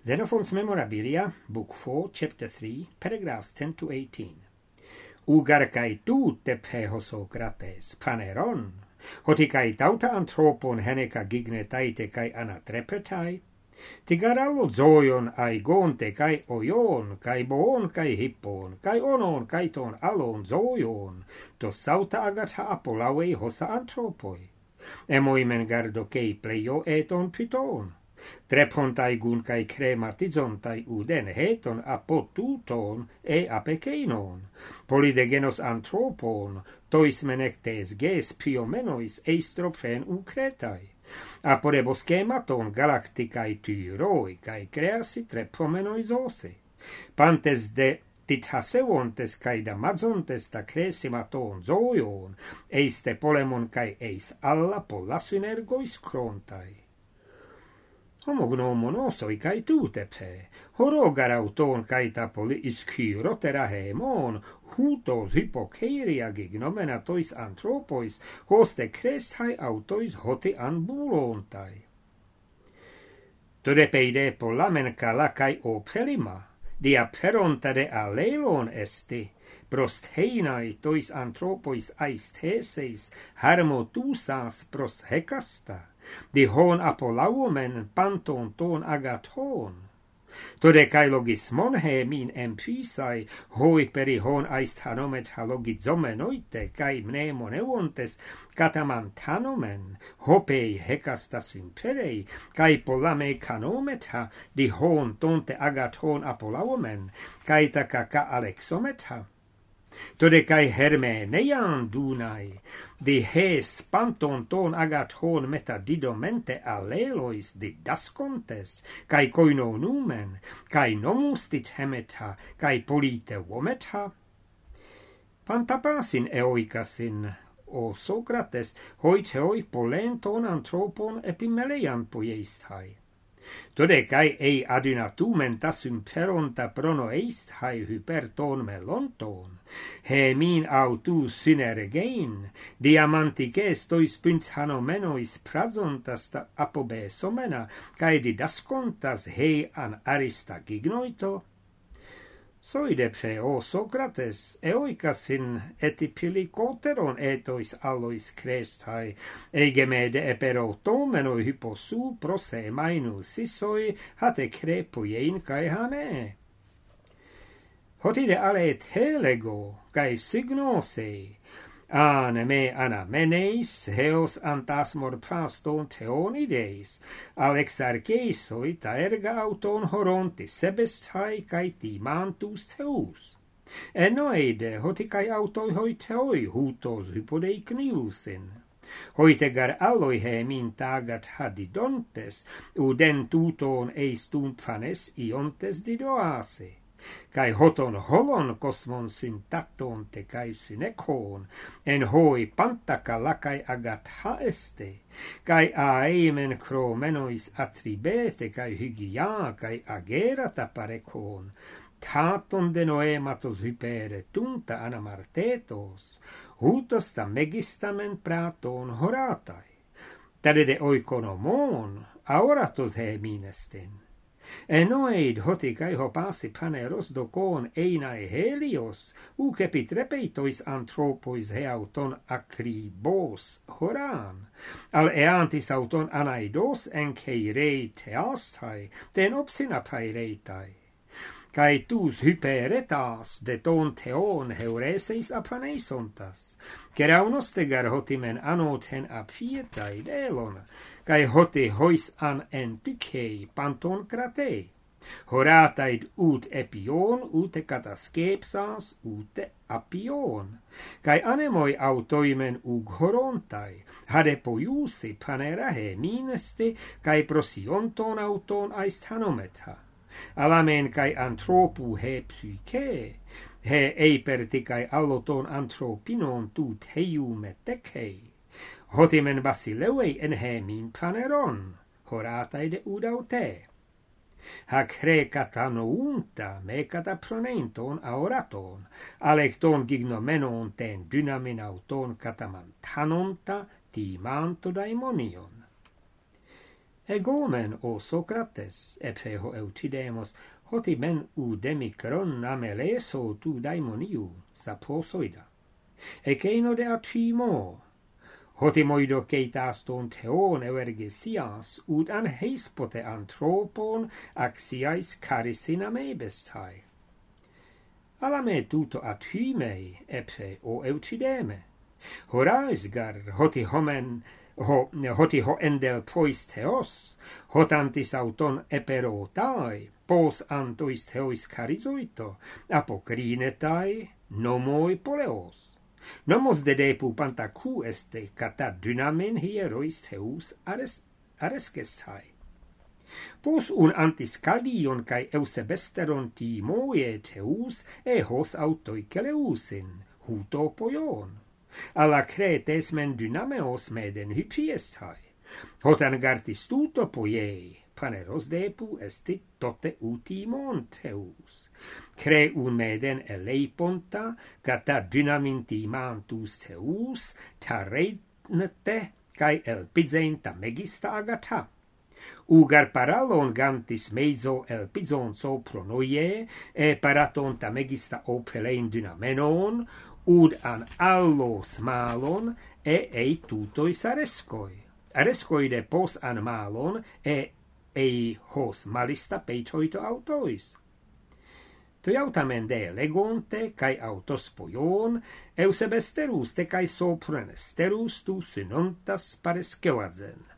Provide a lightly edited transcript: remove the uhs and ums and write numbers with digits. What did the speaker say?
Xenophon's Memorabilia, Book 4, Chapter 3, paragraphs 10 to 18. Ugar kai tu te peho Socrates, paneron, hoti kai tauta anthropon heneca gignetaite kai anatrepetai, tigarallo zoion ai gonte kai oion, kai boon kai hippon, kai onon kai ton alon zoion, to sauta agata apolaue hosa anthropoi, emoimen gardo kei pleio eton piton. Trepontai gun kai crematizontai uden heton apotuton e apekeinon, polidegenos anthropon, tois menectes ges piomenois eistrophen ucretai, aporebos schematon galacticae tyroi, kai creasi trepomenois ose, pantes de tithasevontes kai damazontes ta cresimaton zoion, eiste polemon kai eis alla polla synergois crontai. Homo gnomonosoi kai tutepe, horogarauton kai tapoli iskyrotera hemon, hutos hypokeiria gignomena tois anthropois, hoste crestai autois hoti ambulontai. Todepeide polamen kala kai opelima, dia perontade alelon esti, prost heinai tois anthropois aistheseis harmotusas pros hekasta, di hon apolaumen panton ton agathon. Tode kai logismon he min empysai, hoi peri hon aist hanomet halogizomenoite, kai mnemon eontes katamantanomen, hopei hekastas imperei, kai polame canometa, di hon tonte agathon apolaumen, kai takaka alexometa. Tode kai hermeneian dunai, di hes panton ton agathon metadidomente allelois didascontes, kai koino numen, kai nomustit hemeta, kai polite vometa. Pantapasin eoikasin, o Socrates, hoiteoi polen ton anthropon epimeleian poiestai. Tode kai ei adynatumen tasum peronta prono eisthai hyperton melonton, he min autu synergein, diamantiges tois pynthanomenois prazontas ta apobesomena, kai didascontas he an arista gignoito. Soidepse, o Socrates, eoikasin etipilikoteron etois allois crestai, eigemede eperotomenoi hyposu prose mainu sisoi hate crepujein kai hane. Hotide alet helego, kai signosei, me anameneis, heos antasmor praston theonideis, alexarcheisoi ta erga auton horonti sebestai kai timantus theus. Enoide hoti kai autoi hoi theoi hutos hypodei kniusin. Hoitegar alloi he min tagat hadidontes, uden tuton eis tumphanes iontes didoase. Kai hoton holon kosmon syntaton te kai synekon, en hoi pantaka lakai agat haeste, kai aemen kromenois atribete kai hygia kai agerata parekon, taton de noematos hypere tunta anamartetos, hutos ta megistamen praton horatai, tade de oikonomon, aoratos he minesten. Enoid hoti kai hopasi paneros dokon einae helios, ucepit repeitois anthropois heauton akribos horan, al eantis auton anaidos enkei rei teastai, ten opsinapai reitai. Kai tus hyperetas de ton theon heureseis apaneisontas, keraunos tegar hotimen anoten apietai delon, kai hoti hois an entykei panton kratei, horataid ut epion ute kataskepsas ute apion, kai anemoi autoimen ughorontai, hade poiusi panerahe minesti, kai prosionton auton aisthanometa. Alamen kai anthropu he psyche, he eiperti kai alloton anthropinon tut heiume tekei, hotimen basileuei en he min paneron, horataide udaute. Hac recatano unta mecata pronenton aoraton, alecton gignomenon ten dynaminauton catamantanonta timanto daimonion. Egomen o Socrates, ephe ho Eutydemos, hoti men u demikron ameleso tu daimoniu, saposoida. Ekeino de atimo, hoti moido keitaston theon evergesias, ud an heispote anthropon axiais carisina mebestai. Alame tuto athymei, ephe o Eutydeme. Horaisgar, hoti ho endel pois theos, hotantis auton eperotai, pos antois theois carizoito, apokrinetai, nomoi poleos. Nomos dedepu pantaku este kata dynamen hierois theus arescestai. Pos un antiscaldion cae eusebesteron timoie theus hos autoi keleusin, huto poion. Alla cretes men dynameos meden hypiestai. Hotan gartis tuto poiei, paneros depu estit tote utimon theus. Creun meden eleiponta, cata dynaminti mantus theus, tareidnete, cae elpizenta megista agata. Ugar paralon gantis meizo elpizon sopronoie, paraton ta megista opelein dynamenon, ud an allos malon, ei tutois arescoi. Arescoide pos an malon, ei hos malista peitoito autois. Toiautamen de legonte, cae autos poion, eusebesterus te cae sopranesterus tu synontas parescevazen.